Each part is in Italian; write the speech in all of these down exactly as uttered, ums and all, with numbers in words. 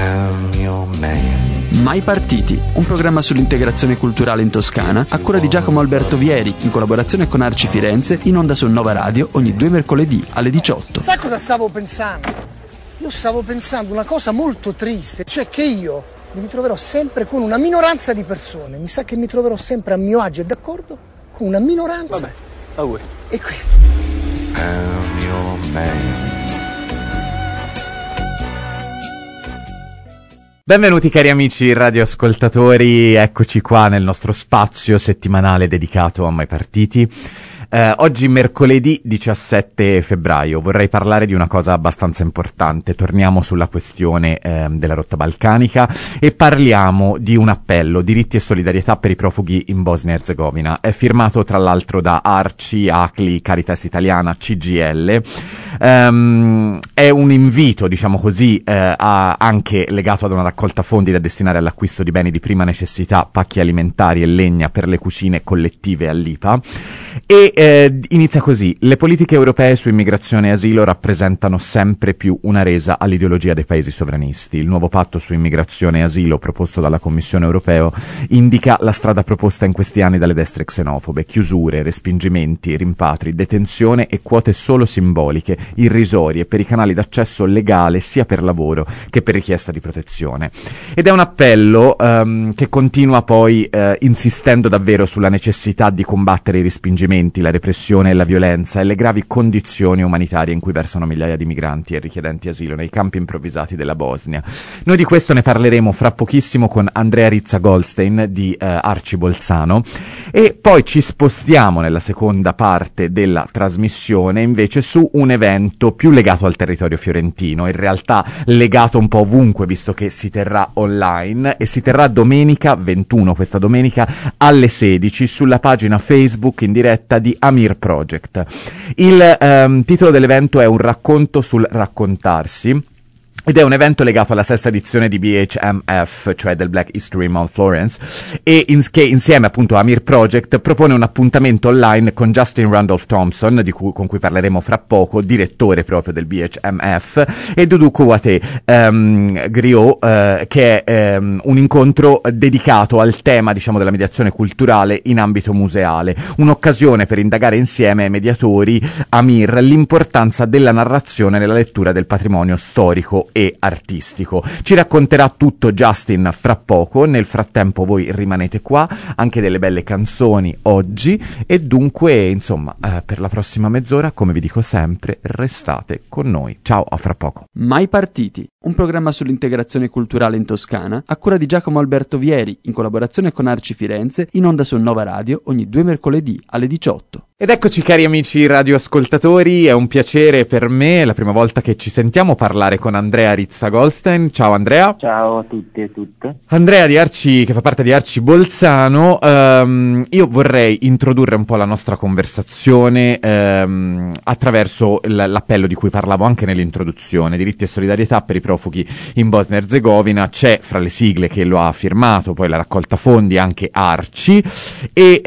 I'm your man. Mai partiti, un programma sull'integrazione culturale in Toscana a cura di Giacomo Alberto Vieri in collaborazione con Arci Firenze, in onda su Nova Radio ogni due mercoledì alle diciotto. Sai cosa stavo pensando? Io stavo pensando una cosa molto triste, cioè che io mi ritroverò sempre con una minoranza di persone. Mi sa che mi troverò sempre a mio agio e d'accordo con una minoranza. Vabbè, a voi. E qui. I'm your man. Benvenuti cari amici radioascoltatori, eccoci qua nel nostro spazio settimanale dedicato a Mai Partiti. Eh, oggi mercoledì diciassette febbraio vorrei parlare di una cosa abbastanza importante. Torniamo sulla questione eh, della rotta balcanica e parliamo di un appello, diritti e solidarietà per i profughi in Bosnia e Erzegovina. È firmato tra l'altro da Arci, Acli, Caritas Italiana, C G I L. Um, è un invito, diciamo così, eh, a, anche legato ad una raccolta fondi da destinare all'acquisto di beni di prima necessità, pacchi alimentari e legna per le cucine collettive all'I P A. E eh, inizia così: le politiche europee su immigrazione e asilo rappresentano sempre più una resa all'ideologia dei paesi sovranisti. Il nuovo patto su immigrazione e asilo proposto dalla Commissione europea indica la strada proposta in questi anni dalle destre xenofobe: chiusure, respingimenti, rimpatri, detenzione e quote solo simboliche, irrisorie per i canali d'accesso legale sia per lavoro che per richiesta di protezione. Ed è un appello um, che continua poi uh, insistendo davvero sulla necessità di combattere i respingimenti, la repressione e la violenza e le gravi condizioni umanitarie in cui versano migliaia di migranti e richiedenti asilo nei campi improvvisati della Bosnia. Noi di questo ne parleremo fra pochissimo con Andrea Rizza Goldstein di uh, Arci Bolzano, e poi ci spostiamo nella seconda parte della trasmissione invece su un evento più legato al territorio fiorentino, in realtà legato un po' ovunque, visto che si terrà online e si terrà domenica ventuno, questa domenica alle sedici, sulla pagina Facebook in diretta di Amir Project. Il ehm, titolo dell'evento è Un racconto sul raccontarsi, ed è un evento legato alla sesta edizione di B H M F, cioè del Black History Month Florence, e in, che insieme appunto a Amir Project propone un appuntamento online con Justin Randolph Thompson, di cui, con cui parleremo fra poco, direttore proprio del B H M F, e Doudou Kouaté um, Griot, uh, che è um, un incontro dedicato al tema, diciamo, della mediazione culturale in ambito museale, un'occasione per indagare insieme ai mediatori Amir l'importanza della narrazione nella lettura del patrimonio storico e artistico. Ci racconterà tutto Justin fra poco. Nel frattempo voi rimanete qua, anche delle belle canzoni oggi, e dunque insomma eh, per la prossima mezz'ora, come vi dico sempre, restate con noi. Ciao, a fra poco. Mai Partiti, un programma sull'integrazione culturale in Toscana a cura di Giacomo Alberto Vieri in collaborazione con Arci Firenze, in onda su Nova Radio ogni due mercoledì alle diciotto. Ed eccoci cari amici radioascoltatori, è un piacere per me, è la prima volta che ci sentiamo, parlare con Andrea Rizza Goldstein. Ciao Andrea. Ciao a tutti e tutte. Andrea di Arci, che fa parte di Arci Bolzano. Um, io vorrei introdurre un po' la nostra conversazione um, attraverso l- l'appello di cui parlavo anche nell'introduzione: diritti e solidarietà per i profughi in Bosnia e Erzegovina. C'è fra le sigle che lo ha firmato poi la raccolta fondi anche Arci, e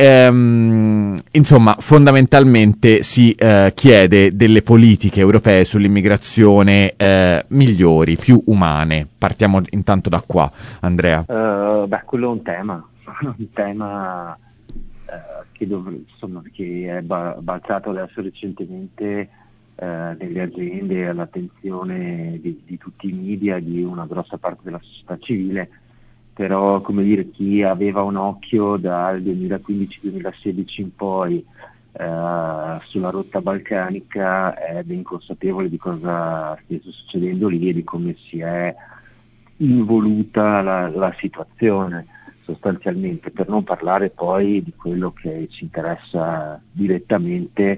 um, insomma fondamentalmente Fondamentalmente si eh, chiede delle politiche europee sull'immigrazione eh, migliori, più umane. Partiamo intanto da qua, Andrea. Uh, beh, quello è un tema, un tema uh, che, dov- insomma, che è ba- balzato adesso recentemente uh, nelle aziende e all'attenzione di, di tutti i media, di una grossa parte della società civile. Però, come dire, chi aveva un occhio dal duemilaquindici duemilasedici in poi Uh, sulla rotta balcanica è ben consapevole di cosa stesse succedendo lì e di come si è involuta la, la situazione sostanzialmente, per non parlare poi di quello che ci interessa direttamente,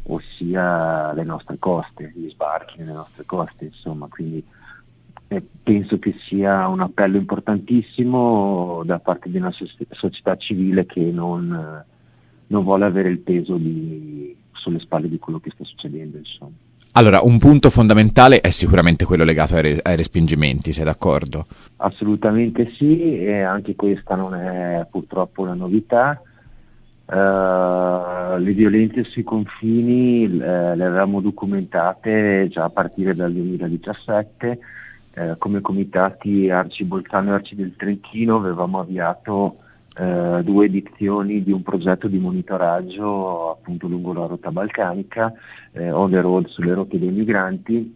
ossia le nostre coste, gli sbarchi nelle nostre coste, insomma. Quindi eh, penso che sia un appello importantissimo da parte di una so- società civile che non non vuole avere il peso di, sulle spalle di quello che sta succedendo, insomma. Allora, un punto fondamentale è sicuramente quello legato ai, re- ai respingimenti, sei d'accordo? Assolutamente sì, e anche questa non è purtroppo una novità. Uh, le violenze sui confini uh, le avevamo documentate già a partire dal duemiladiciassette, eh, come comitati Arci Bolzano e Arci del Trentino avevamo avviato eh, due edizioni di un progetto di monitoraggio appunto lungo la rotta balcanica, eh, on the road sulle rotte dei migranti,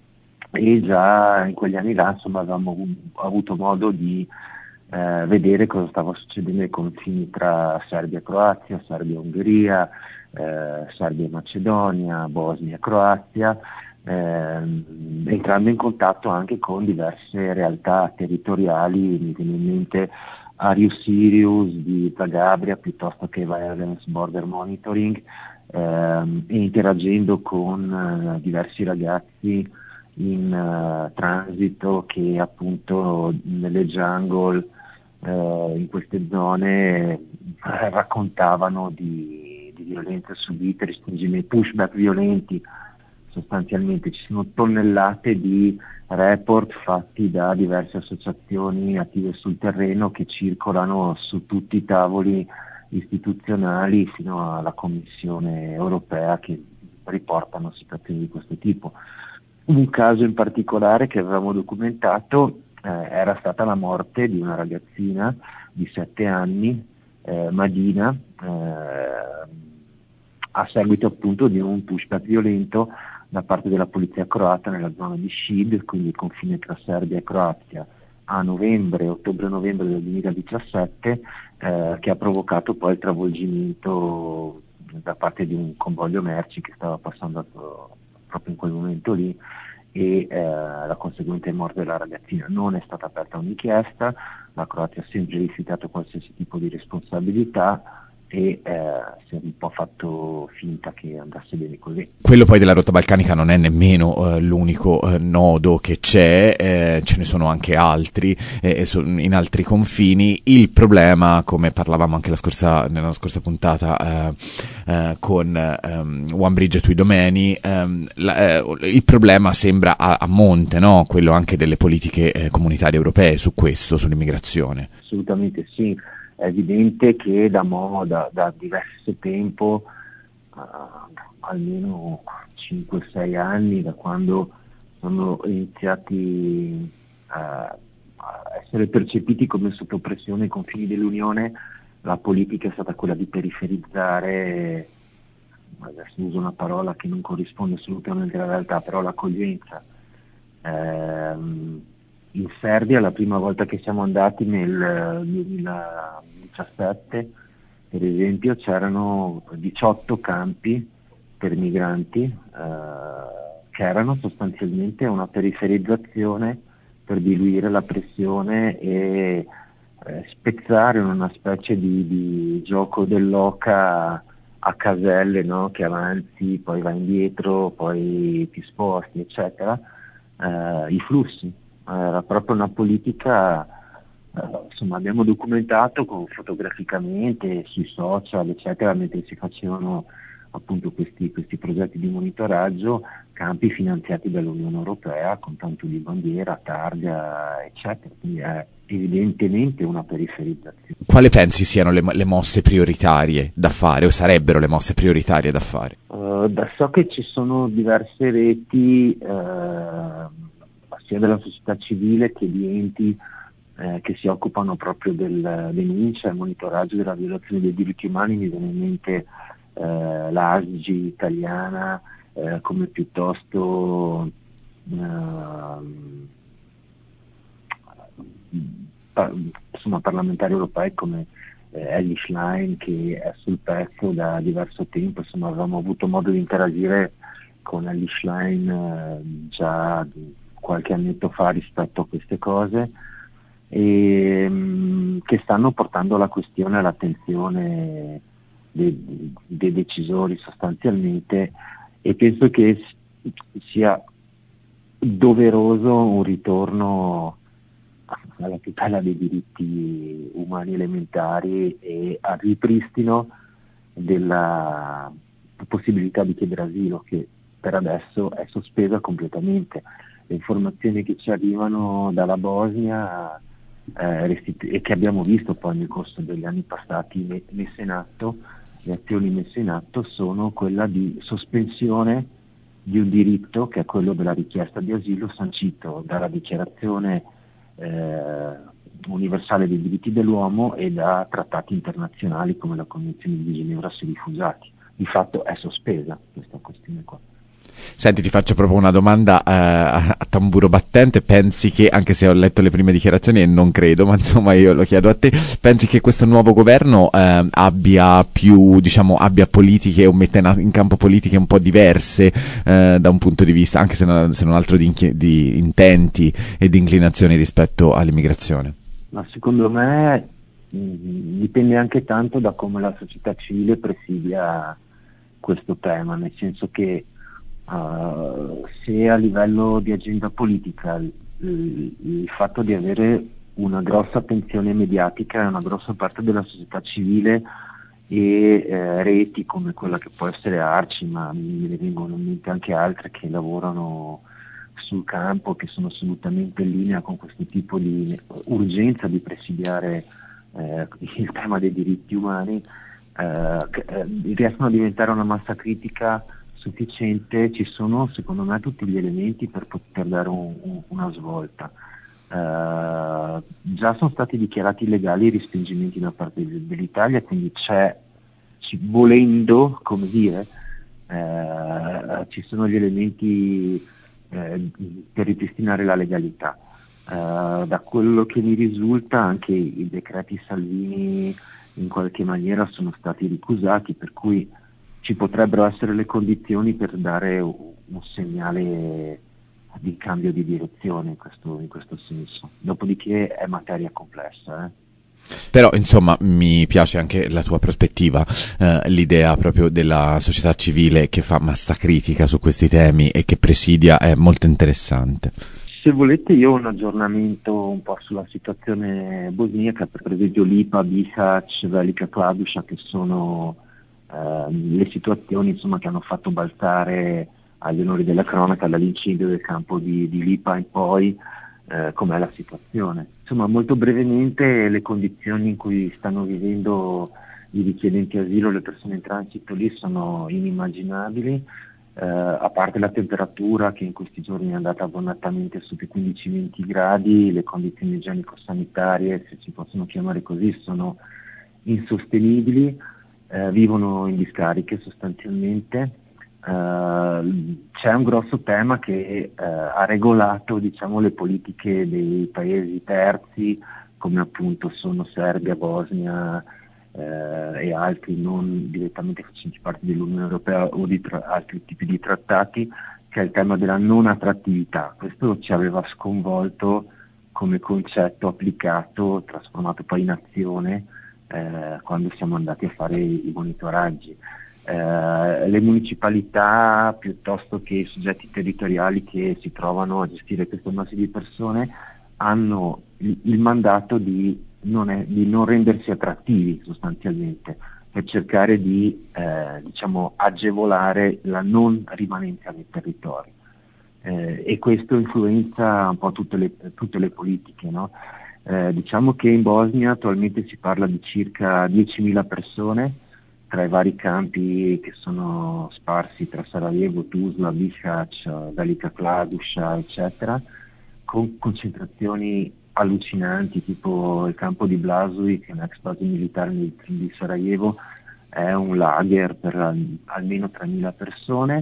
e già in quegli anni là insomma avevamo avuto modo di eh, vedere cosa stava succedendo ai confini tra Serbia e Croazia, Serbia e Ungheria, eh, Serbia e Macedonia, Bosnia e Croazia, eh, entrando in contatto anche con diverse realtà territoriali. Mi viene in mente Arius Sirius di Zagabria piuttosto che Violence Border Monitoring, ehm, e interagendo con eh, diversi ragazzi in uh, transito che appunto nelle jungle uh, in queste zone eh, raccontavano di, di violenze subite, respingimenti, pushback violenti. Sostanzialmente ci sono tonnellate di report fatti da diverse associazioni attive sul terreno che circolano su tutti i tavoli istituzionali fino alla Commissione europea, che riportano situazioni di questo tipo. Un caso in particolare che avevamo documentato eh, era stata la morte di una ragazzina di sette anni, eh, Madina, eh, a seguito appunto di un pushback violento da parte della polizia croata nella zona di Šid, quindi il confine tra Serbia e Croazia, a novembre, ottobre-novembre del duemiladiciassette, eh, che ha provocato poi il travolgimento da parte di un convoglio merci che stava passando proprio in quel momento lì, e eh, la conseguente morte della ragazzina. Non è stata aperta un'inchiesta, la Croazia ha sempre rifiutato qualsiasi tipo di responsabilità e eh, si è un po' fatto finta che andasse bene così. Quello poi della rotta balcanica non è nemmeno eh, l'unico eh, nodo che c'è, eh, ce ne sono anche altri eh, in altri confini. Il problema, come parlavamo anche la scorsa, nella scorsa puntata eh, eh, con ehm, One Bridge to Idomeni, ehm, la, eh, il problema sembra a, a monte, no? Quello anche delle politiche eh, comunitarie europee su questo, sull'immigrazione. Assolutamente sì. È evidente che da, mo, da, da diverso tempo, uh, almeno cinque sei anni, da quando sono iniziati uh, a essere percepiti come sotto pressione i confini dell'Unione, la politica è stata quella di periferizzare, adesso uso una parola che non corrisponde assolutamente alla realtà, però l'accoglienza. Um, In Serbia la prima volta che siamo andati nel duemiladiciassette, per esempio, c'erano diciotto campi per migranti eh, che erano sostanzialmente una periferizzazione per diluire la pressione e eh, spezzare in una specie di, di gioco dell'oca a caselle, no? Che avanzi, poi vai indietro, poi ti sposti, eccetera, eh, i flussi. Era proprio una politica, eh, insomma abbiamo documentato con, fotograficamente sui social eccetera, mentre si facevano appunto questi, questi progetti di monitoraggio, campi finanziati dall'Unione Europea con tanto di bandiera, targa eccetera, quindi è evidentemente una periferizzazione. Quale pensi siano le, le mosse prioritarie da fare, o sarebbero le mosse prioritarie da fare? Uh, da so che ci sono diverse reti uh, sia della società civile che di enti eh, che si occupano proprio del denuncia e monitoraggio della violazione dei diritti umani. Mi viene in mente eh, l'A S G I italiana, eh, come piuttosto eh, pa- insomma, parlamentari europei come eh, Elly Schlein, che è sul pezzo da diverso tempo. Insomma, avevamo avuto modo di interagire con Elly Schlein eh, già qualche annetto fa rispetto a queste cose, e mh, che stanno portando la questione all'attenzione dei, dei decisori sostanzialmente, e penso che sia doveroso un ritorno alla tutela dei diritti umani elementari e al ripristino della possibilità di chiedere asilo, che per adesso è sospesa completamente. Le informazioni che ci arrivano dalla Bosnia eh, restitu- e che abbiamo visto poi nel corso degli anni passati me- messe in atto, le azioni messe in atto sono quella di sospensione di un diritto che è quello della richiesta di asilo sancito dalla dichiarazione eh, universale dei diritti dell'uomo e da trattati internazionali come la Convenzione di Ginevra sui rifugiati. Di fatto è sospesa questa questione qua. Senti, ti faccio proprio una domanda eh, a tamburo battente. Pensi che, anche se ho letto le prime dichiarazioni e non credo, ma insomma io lo chiedo a te, pensi che questo nuovo governo eh, abbia più, diciamo, abbia politiche o metta in, in campo politiche un po' diverse eh, da un punto di vista, anche se non, se non altro di, inchi- di intenti e di inclinazioni rispetto all'immigrazione? Ma secondo me mh, dipende anche tanto da come la società civile presidia questo tema, nel senso che Uh, se a livello di agenda politica il, il fatto di avere una grossa attenzione mediatica e una grossa parte della società civile e eh, reti come quella che può essere Arci, ma me ne vengono in mente anche altre che lavorano sul campo, che sono assolutamente in linea con questo tipo di urgenza di presidiare eh, il tema dei diritti umani, eh, che, eh, riescono a diventare una massa critica sufficiente. Ci sono secondo me tutti gli elementi per poter dare un, un, una svolta. Uh, già sono stati dichiarati illegali i respingimenti da parte dell'Italia, quindi c'è, ci, volendo, come dire, uh, ci sono gli elementi uh, per ripristinare la legalità. Uh, da quello che mi risulta anche i decreti Salvini in qualche maniera sono stati ricusati, per cui ci potrebbero essere le condizioni per dare un, un segnale di cambio di direzione in questo, in questo senso. Dopodiché è materia complessa. Eh. Però insomma mi piace anche la tua prospettiva, eh, l'idea proprio della società civile che fa massa critica su questi temi e che presidia è molto interessante. Se volete io ho un aggiornamento un po' sulla situazione bosniaca, per esempio l'I P A, Bihać, Velika Kladuša, che sono Uh, le situazioni insomma che hanno fatto balzare agli onori della cronaca dall'incendio del campo di, di Lipa in poi uh, com'è la situazione. Insomma, molto brevemente le condizioni in cui stanno vivendo i richiedenti asilo, le persone in transito lì sono inimmaginabili, uh, a parte la temperatura che in questi giorni è andata abbondantemente sotto i quindici venti gradi, le condizioni igienico-sanitarie, se si possono chiamare così, sono insostenibili. Eh, vivono in discariche sostanzialmente. Eh, c'è un grosso tema che eh, ha regolato, diciamo, le politiche dei paesi terzi, come appunto sono Serbia, Bosnia eh, e altri non direttamente facenti parte dell'Unione Europea o di tra- altri tipi di trattati, che è il tema della non attrattività. Questo ci aveva sconvolto come concetto applicato, trasformato poi in azione Eh, quando siamo andati a fare i monitoraggi. Eh, le municipalità piuttosto che i soggetti territoriali che si trovano a gestire queste masse di persone hanno il, il mandato di non, è, di non rendersi attrattivi sostanzialmente, per cercare di eh, diciamo, agevolare la non rimanenza nel territorio. Eh, e questo influenza un po' tutte le, tutte le politiche, no? Eh, diciamo che in Bosnia attualmente si parla di circa diecimila persone tra i vari campi che sono sparsi tra Sarajevo, Tuzla, Bihać, Velika Kladuša, eccetera, con concentrazioni allucinanti, tipo il campo di Blasuj, che è un ex base militare di Sarajevo, è un lager per almeno tremila persone.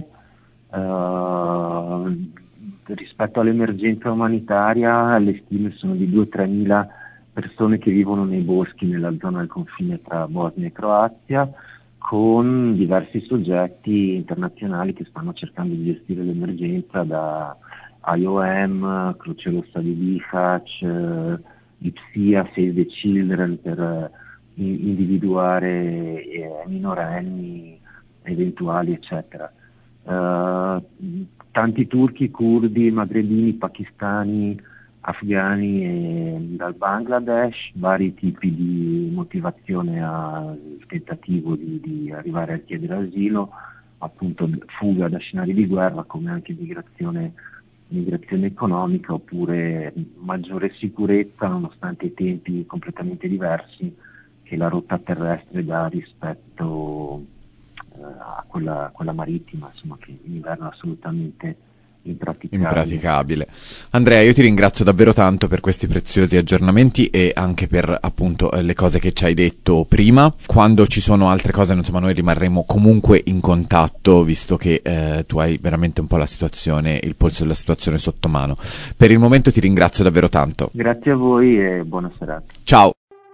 Uh, rispetto all'emergenza umanitaria le stime sono di due tre mila persone che vivono nei boschi nella zona del confine tra Bosnia e Croazia, con diversi soggetti internazionali che stanno cercando di gestire l'emergenza, da I O M, Croce Rossa di Bihać, I P S I A, Save the Children, per individuare eh, minorenni eventuali, eccetera. Uh, tanti turchi, curdi, magrebini, pakistani, afghani e dal Bangladesh, vari tipi di motivazione al tentativo di, di arrivare a chiedere asilo, appunto fuga da scenari di guerra, come anche migrazione, migrazione economica, oppure maggiore sicurezza nonostante i tempi completamente diversi che la rotta terrestre dà rispetto a quella, quella marittima, insomma, che in inverno è assolutamente impraticabile. impraticabile. Andrea, io ti ringrazio davvero tanto per questi preziosi aggiornamenti e anche per appunto le cose che ci hai detto prima. Quando ci sono altre cose, insomma, noi rimarremo comunque in contatto, visto che eh, tu hai veramente un po' la situazione, il polso della situazione sotto mano. Per il momento ti ringrazio davvero tanto. Grazie a voi e buona serata. Ciao.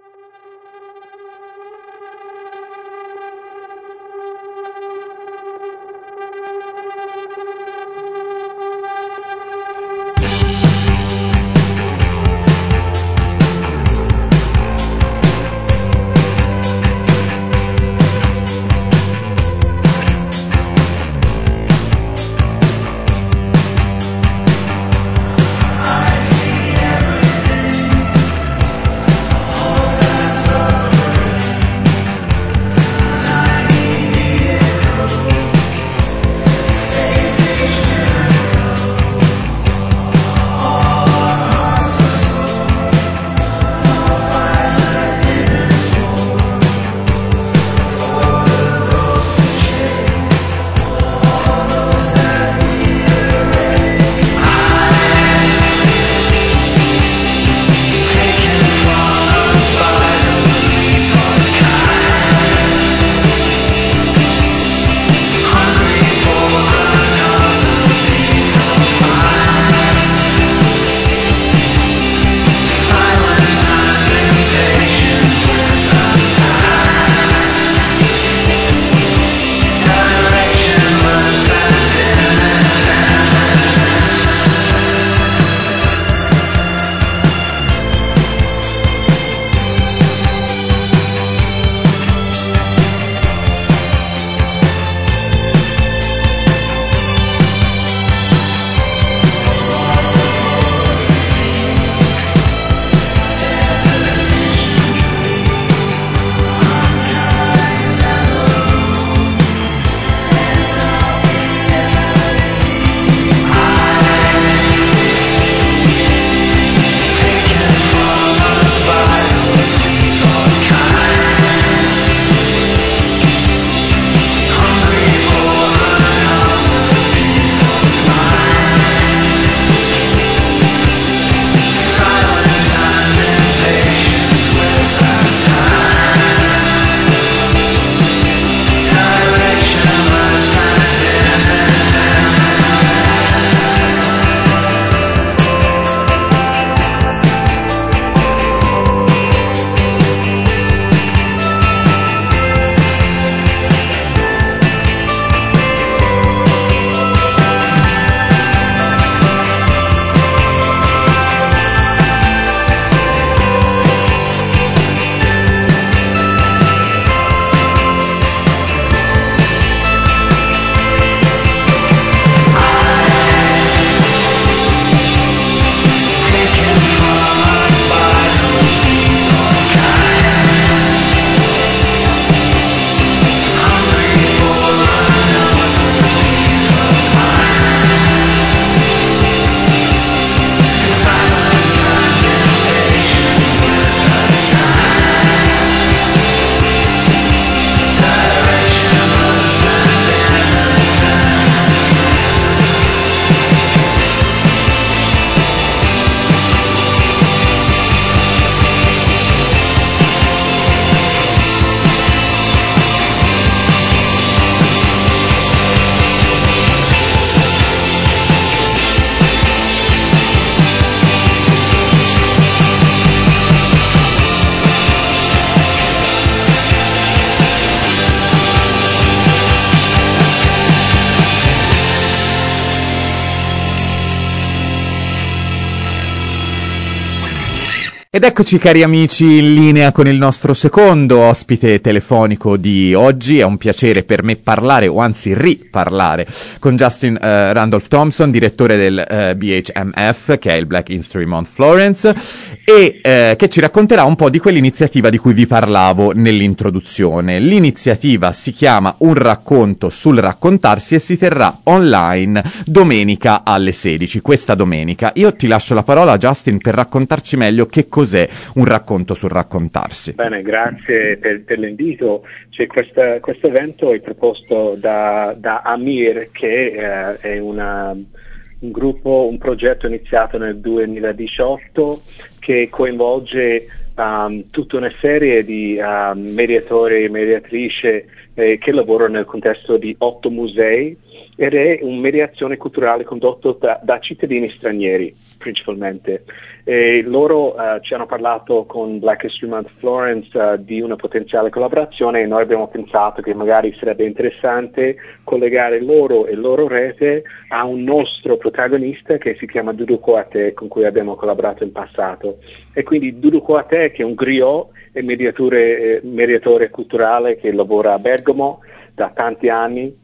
Ed eccoci cari amici in linea con il nostro secondo ospite telefonico di oggi. È un piacere per me parlare, o anzi riparlare, con Justin uh, Randolph Thompson, direttore del uh, B H M F, che è il Black History Month Florence, e uh, che ci racconterà un po' di quell'iniziativa di cui vi parlavo nell'introduzione. L'iniziativa si chiama Un racconto sul raccontarsi e si terrà online domenica alle sedici, questa domenica. Io ti lascio la parola, Justin, per raccontarci meglio che cosa cos'è un racconto sul raccontarsi? Bene, grazie per, per l'invito. C'è questo evento è proposto da, da Amir, che eh, è una, un gruppo, un progetto iniziato nel duemiladiciotto che coinvolge um, tutta una serie di um, mediatori e mediatrici eh, che lavorano nel contesto di otto musei, ed è una mediazione culturale condotta da, da cittadini stranieri principalmente. E loro uh, ci hanno parlato con Black History Month Florence uh, di una potenziale collaborazione, e noi abbiamo pensato che magari sarebbe interessante collegare loro e loro rete a un nostro protagonista che si chiama Dudu Kouaté, con cui abbiamo collaborato in passato. E quindi Dudu Kouaté, che è un griot e mediatore, eh, mediatore culturale che lavora a Bergamo da tanti anni,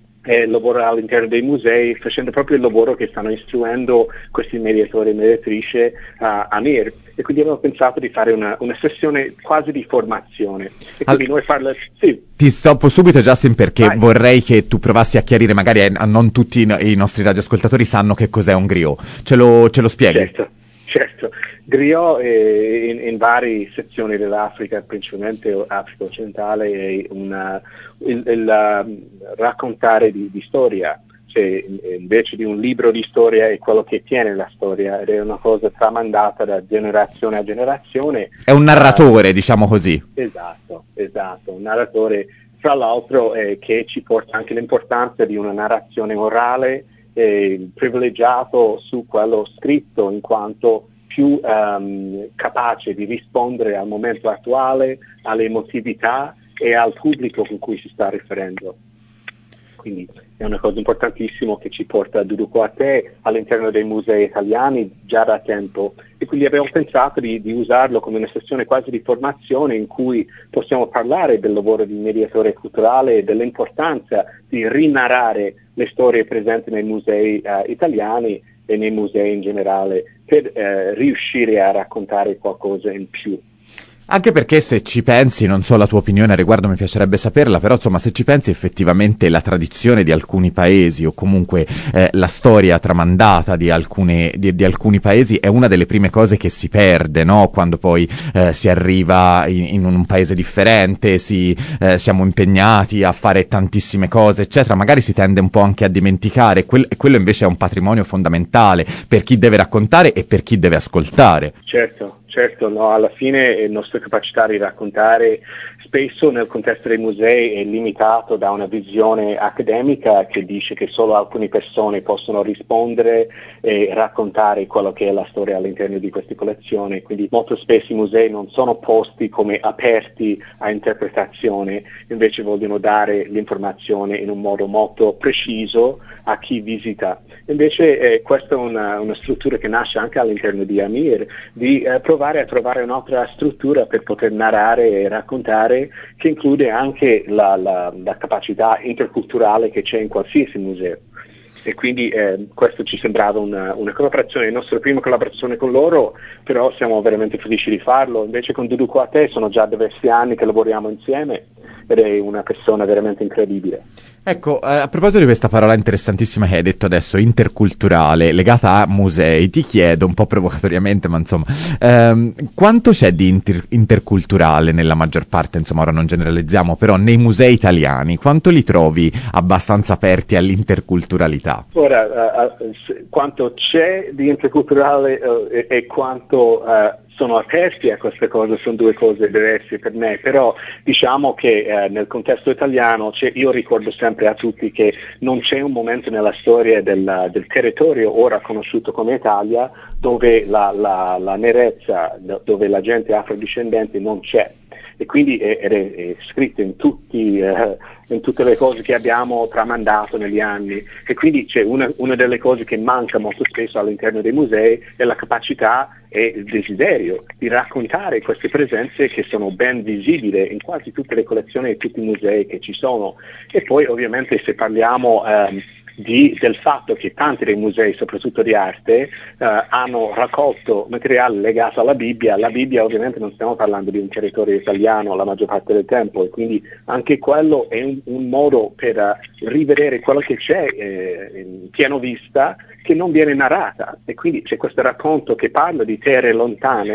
e lavora all'interno dei musei, facendo proprio il lavoro che stanno istruendo questi mediatori e mediatrici a Amir. E quindi abbiamo pensato di fare una, una sessione quasi di formazione. E quindi All... noi farlo... Sì. Ti stoppo subito, Justin, perché Vai. vorrei che tu provassi a chiarire, magari a non tutti i, i nostri radioascoltatori sanno che cos'è un griot. Ce lo, ce lo spieghi? Certo. Certo, griot è in, in varie sezioni dell'Africa, principalmente Africa occidentale, è una, il, il uh, raccontare di, di storia, cioè invece di un libro di storia è quello che tiene la storia, ed è una cosa tramandata da generazione a generazione. È un narratore, uh, diciamo così. Esatto, esatto, un narratore, tra l'altro eh, che ci porta anche l'importanza di una narrazione orale, Eh, privilegiato su quello scritto, in quanto più um, capace di rispondere al momento attuale, alle emotività e al pubblico con cui si sta riferendo. Quindi è una cosa importantissima che ci porta a Dudu Kouaté all'interno dei musei italiani già da tempo, e quindi abbiamo pensato di, di usarlo come una sessione quasi di formazione in cui possiamo parlare del lavoro di mediatore culturale e dell'importanza di rinarrare le storie presenti nei musei uh, italiani e nei musei in generale per uh, riuscire a raccontare qualcosa in più. Anche perché, se ci pensi, non so la tua opinione a riguardo, mi piacerebbe saperla, però insomma, se ci pensi, effettivamente la tradizione di alcuni paesi, o comunque eh, la storia tramandata di, alcune, di, di alcuni paesi, è una delle prime cose che si perde, no? Quando poi eh, si arriva in, in un paese differente, si, eh, siamo impegnati a fare tantissime cose, eccetera, magari si tende un po' anche a dimenticare, Quell- e quello invece è un patrimonio fondamentale per chi deve raccontare e per chi deve ascoltare. Certo. Certo, no, alla fine la nostra capacità di raccontare spesso nel contesto dei musei è limitato da una visione accademica che dice che solo alcune persone possono rispondere e raccontare quello che è la storia all'interno di queste collezioni, quindi molto spesso i musei non sono posti come aperti a interpretazione, invece vogliono dare l'informazione in un modo molto preciso a chi visita. Invece eh, questa è una, una struttura che nasce anche all'interno di Amir, di eh, provare a trovare un'altra struttura per poter narrare e raccontare, che include anche la, la, la capacità interculturale che c'è in qualsiasi museo. E quindi eh, questo ci sembrava una, una collaborazione, la nostra prima collaborazione con loro, però siamo veramente felici di farlo. Invece con Dudu Kouaté sono già diversi anni che lavoriamo insieme, ed è una persona veramente incredibile. Ecco, eh, a proposito di questa parola interessantissima che hai detto adesso, interculturale, legata a musei, ti chiedo un po' provocatoriamente, ma insomma, ehm, quanto c'è di inter- interculturale nella maggior parte, insomma, ora non generalizziamo, però nei musei italiani, quanto li trovi abbastanza aperti all'interculturalità? Ora, uh, uh, quanto c'è di interculturale uh, e, e quanto... Uh, sono aperti a queste cose, sono due cose diverse per me, però diciamo che eh, nel contesto italiano io ricordo sempre a tutti che non c'è un momento nella storia del, del territorio ora conosciuto come Italia dove la, la, la nerezza, dove la gente afrodiscendente non c'è. E quindi è, è, è scritto in, tutti, eh, in tutte le cose che abbiamo tramandato negli anni, e quindi c'è una, una delle cose che manca molto spesso all'interno dei musei è la capacità e il desiderio di raccontare queste presenze che sono ben visibili in quasi tutte le collezioni e tutti i musei che ci sono. E poi ovviamente se parliamo ehm, Di, del fatto che tanti dei musei, soprattutto di arte, eh, hanno raccolto materiale legato alla Bibbia. La Bibbia ovviamente non stiamo parlando di un territorio italiano la maggior parte del tempo, e quindi anche quello è un, un modo per uh, rivedere quello che c'è eh, in pieno vista, che non viene narrata, e quindi c'è questo racconto che parla di terre lontane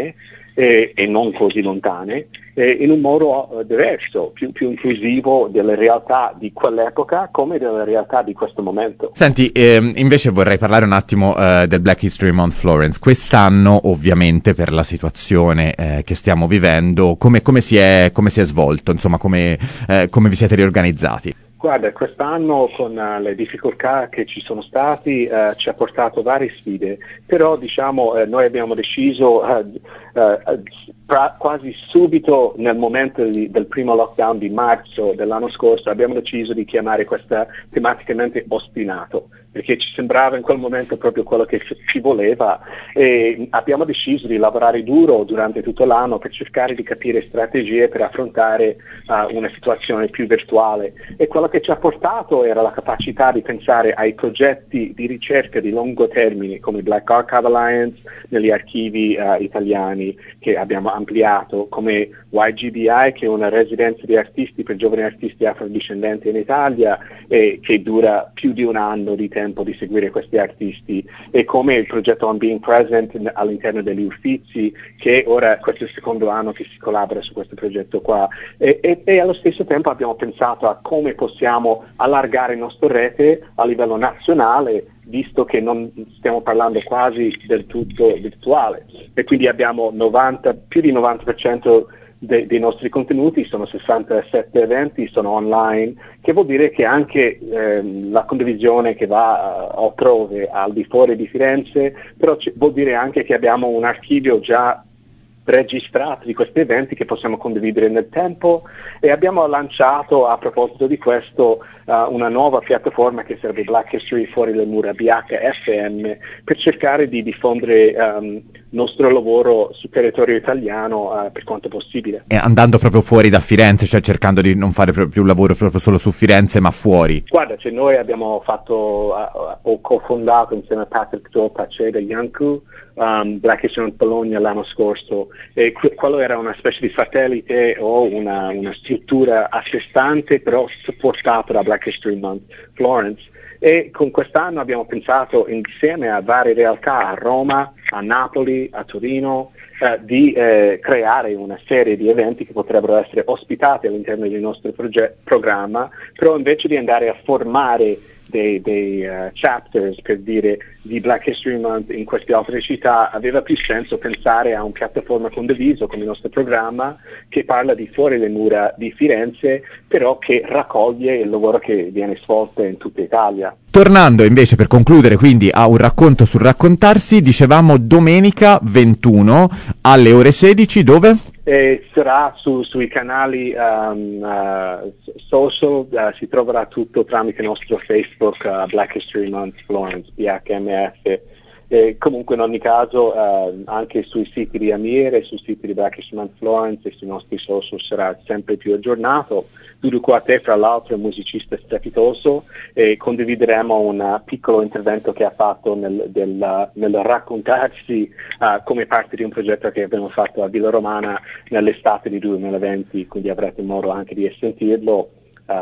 e, e non così lontane, e in un modo uh, diverso, più, più inclusivo delle realtà di quell'epoca come delle realtà di questo momento. Senti, ehm, invece vorrei parlare un attimo eh, del Black History Month Florence. Quest'anno, ovviamente, per la situazione eh, che stiamo vivendo, come, come, si è, come si è svolto? Insomma, come, eh, come vi siete riorganizzati? Guarda, quest'anno con uh, le difficoltà che ci sono stati uh, ci ha portato varie sfide, però diciamo uh, noi abbiamo deciso uh, uh, pra- quasi subito nel momento di, del primo lockdown di marzo dell'anno scorso abbiamo deciso di chiamare questa tematicamente ostinato, perché ci sembrava in quel momento proprio quello che ci voleva, e abbiamo deciso di lavorare duro durante tutto l'anno per cercare di capire strategie per affrontare uh, una situazione più virtuale, e quello che ci ha portato era la capacità di pensare ai progetti di ricerca di lungo termine come Black Archive Alliance negli archivi uh, italiani che abbiamo ampliato, come Y G B I, che è una residenza di artisti per giovani artisti afrodiscendenti in Italia e che dura più di un anno di tempo di seguire questi artisti, e come il progetto On Being Present all'interno degli Uffizi, che ora questo è il secondo anno che si collabora su questo progetto qua, e, e, e allo stesso tempo abbiamo pensato a come possiamo allargare il nostro rete a livello nazionale, visto che non stiamo parlando quasi del tutto virtuale, e quindi abbiamo novanta, più di novanta per cento dei, dei nostri contenuti, sono sessantasette eventi, sono online, che vuol dire che anche ehm, la condivisione che va uh, altrove, al di fuori di Firenze, però c- vuol dire anche che abbiamo un archivio già registrato di questi eventi che possiamo condividere nel tempo, e abbiamo lanciato a proposito di questo uh, una nuova piattaforma che serve Black History Fuori le Mura, B H F M, per cercare di diffondere il um, nostro lavoro sul territorio italiano uh, per quanto possibile. E andando proprio fuori da Firenze, cioè cercando di non fare più lavoro proprio solo su Firenze ma fuori? Guarda, cioè noi abbiamo fatto uh, ho cofondato insieme a Patrick Pace da Yanku um, Black History Month Bologna l'anno scorso, e que- quello era una specie di satellite o una, una struttura a sé stante però supportata da Black History Month Florence, e con quest'anno abbiamo pensato insieme a varie realtà a Roma, a Napoli, a Torino, eh, di eh, creare una serie di eventi che potrebbero essere ospitati all'interno del nostro proge- programma, però invece di andare a formare dei, dei uh, chapters, per dire, di Black History Month in queste altre città, aveva più senso pensare a una piattaforma condivisa come il nostro programma, che parla di fuori le mura di Firenze, però che raccoglie il lavoro che viene svolto in tutta Italia. Tornando invece, per concludere, quindi a un racconto sul raccontarsi, dicevamo domenica ventuno alle ore sedici, dove? E sarà su, sui canali um, uh, social, uh, si troverà tutto tramite il nostro Facebook, uh, Black History Month Florence, B H M F. E comunque in ogni caso uh, anche sui siti di Amir e sui siti di Black History Month Florence e sui nostri social sarà sempre più aggiornato. Dudu Quate, fra l'altro, è un musicista strepitoso, e condivideremo un piccolo intervento che ha fatto nel, del, nel raccontarsi uh, come parte di un progetto che abbiamo fatto a Villa Romana nell'estate di duemilaventi, quindi avrete modo anche di sentirlo.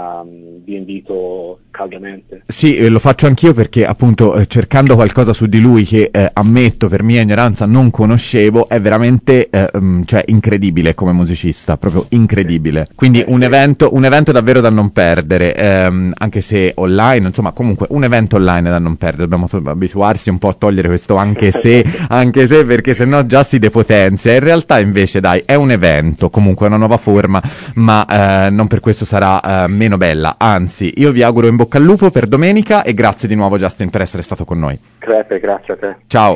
Um, vi invito caldamente. Sì, eh, lo faccio anch'io perché appunto eh, cercando qualcosa su di lui che eh, ammetto per mia ignoranza non conoscevo, è veramente eh, um, cioè incredibile come musicista, proprio incredibile. Quindi un evento, un evento davvero da non perdere, ehm, anche se online, insomma comunque un evento online da non perdere. Dobbiamo to- abituarsi un po' a togliere questo anche se, anche se, perché sennò già si depotenzia. In realtà invece dai, è un evento, comunque una nuova forma, ma eh, non per questo sarà eh, meno bella, anzi io vi auguro in bocca al lupo per domenica, e grazie di nuovo Justin per essere stato con noi. Crepe, grazie a te. Ciao.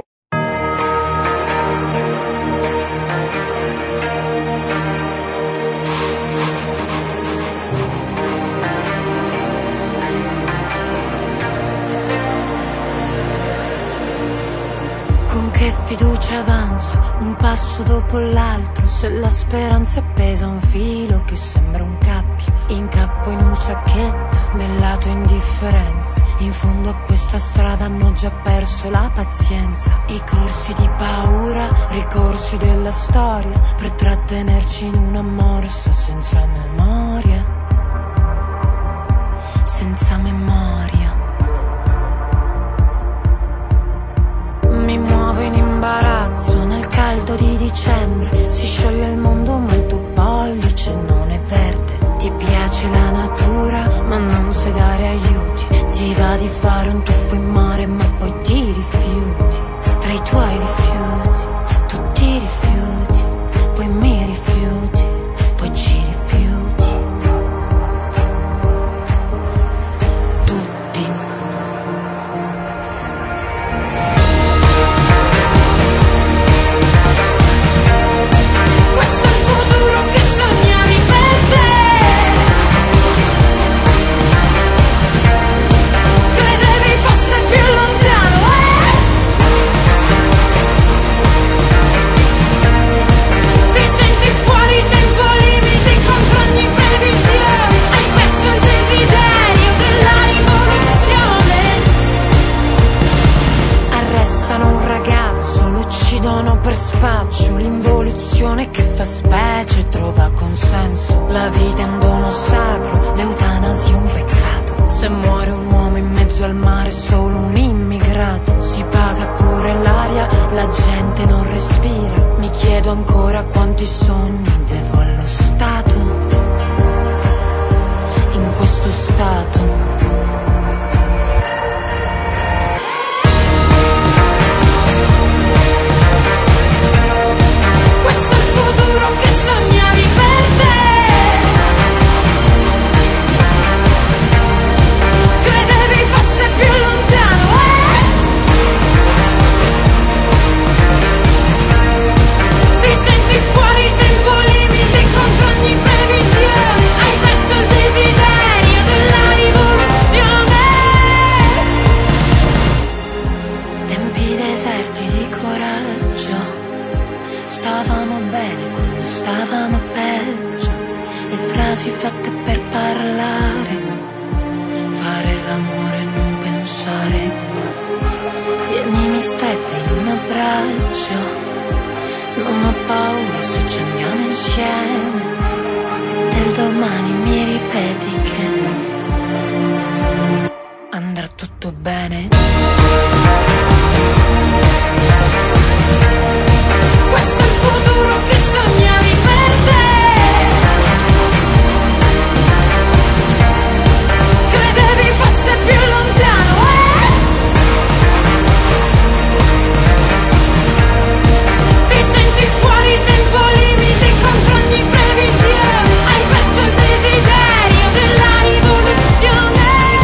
Che fiducia avanzo, un passo dopo l'altro, se la speranza è appesa a un filo che sembra un cappio, incappo in un sacchetto della tua indifferenza, in fondo a questa strada hanno già perso la pazienza, i corsi di paura, ricorsi della storia, per trattenerci in una morsa senza memoria, senza memoria. mi muovo in imbarazzo nel caldo di dicembre. Si scioglie il mondo ma il tuo pollice non è verde. Ti piace la natura ma non sai dare aiuti. Ti va di fare un tuffo in mare ma poi ti rifiuti. Tra i tuoi rifiuti tu ti rifiuti, poi mi rifiuti, poi ci rifiuti. Tutti. Questo è il futuro che sognavi per te. Credevi fosse più lontano, eh? Ti senti fuori tempo limite contro ogni previsione. Hai perso il desiderio della rivoluzione. Arrestano un ragazzo, lo uccidono per spaccio. L'involuzione che fa specie trova consenso. La vita è un dono sacro, l'eutanasia è un peccato. Se muore un uomo in mezzo al mare è solo un immigrato. Si paga pure l'aria, la gente non respira. Mi chiedo ancora quanti sogni devo allo Stato. In questo stato. Questo è il futuro che sognavi per te. Credevi fosse più lontano, eh? Ti senti fuori tempo limite contro ogni previsione. Hai perso il desiderio della rivoluzione. Tempi deserti di coraggio. Stavamo bene quando stavamo peggio. Le frasi fatte per parlare. Fare l'amore e non pensare. Tienimi stretta in un abbraccio. Non ho paura se ci andiamo insieme. Del domani mi ripeti che andrà tutto bene. Questo è il futuro che sognavi per te. Credevi fosse più lontano, eh? Ti senti fuori tempo limite contro ogni previsione. Hai perso il desiderio della rivoluzione.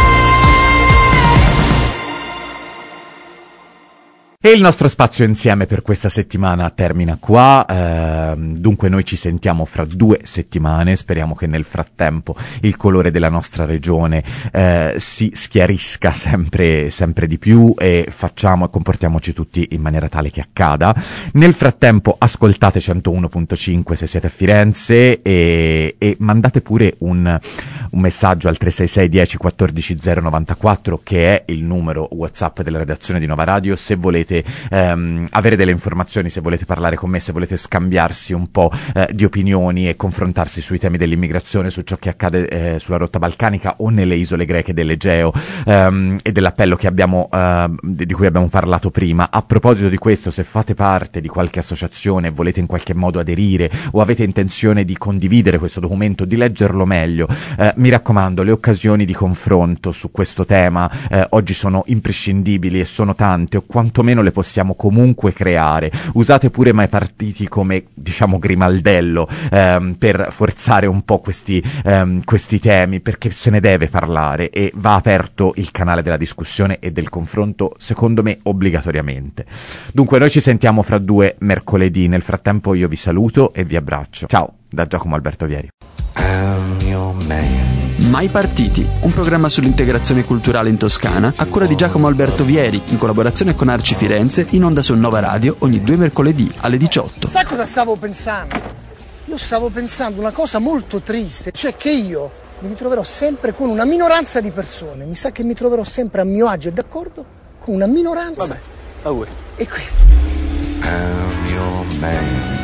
E il nostro spazio insieme per questa settimana termina qua, ehm, dunque noi ci sentiamo fra due settimane, speriamo che nel frattempo il colore della nostra regione eh, si schiarisca sempre, sempre di più e facciamo e comportiamoci tutti in maniera tale che accada. Nel frattempo ascoltate centouno punto cinque se siete a Firenze e, e mandate pure un, un messaggio al tre sei sei dieci quattordici zero novantaquattro che è il numero WhatsApp della redazione di Nova Radio se volete ehm, avere delle informazioni, se volete parlare con me, se volete scambiarsi un po' eh, di opinioni e confrontarsi sui temi dell'immigrazione, su ciò che accade eh, sulla rotta balcanica o nelle isole greche dell'Egeo ehm, e dell'appello che abbiamo, eh, di cui abbiamo parlato prima. A proposito di questo, se fate parte di qualche associazione e volete in qualche modo aderire o avete intenzione di condividere questo documento, di leggerlo meglio, eh, mi raccomando, le occasioni di confronto su questo tema eh, oggi sono imprescindibili e sono tante, o quantomeno le possiamo comunque creare. Usate pure mai partiti come, diciamo, grimaldello ehm, per forzare un po' questi, ehm, questi temi, perché se ne deve parlare e va aperto il canale della discussione e del confronto, secondo me obbligatoriamente. Dunque noi ci sentiamo fra due mercoledì, nel frattempo io vi saluto e vi abbraccio. Ciao da Giacomo Alberto Vieri. I'm your man. Mai Partiti, un programma sull'integrazione culturale in Toscana a cura di Giacomo Alberto Vieri in collaborazione con Arci Firenze, in onda su Nova Radio ogni due mercoledì alle diciotto. Sai cosa stavo pensando? Io stavo pensando una cosa molto triste, cioè che io mi ritroverò sempre con una minoranza di persone. Mi sa che mi troverò sempre a mio agio e d'accordo con una minoranza. Vabbè, auguri. E qui I'm your man.